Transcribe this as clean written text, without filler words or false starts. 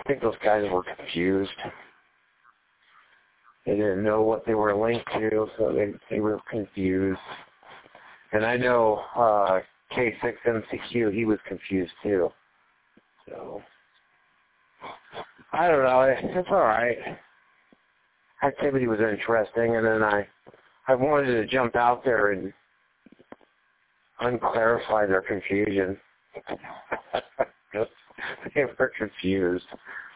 think those guys were confused. They didn't know what they were linked to, so they were confused. And I know K6MCQ, he was confused too. So, I don't know. It's all right. Activity was interesting, and then I wanted to jump out there and unclarify their confusion. They were confused.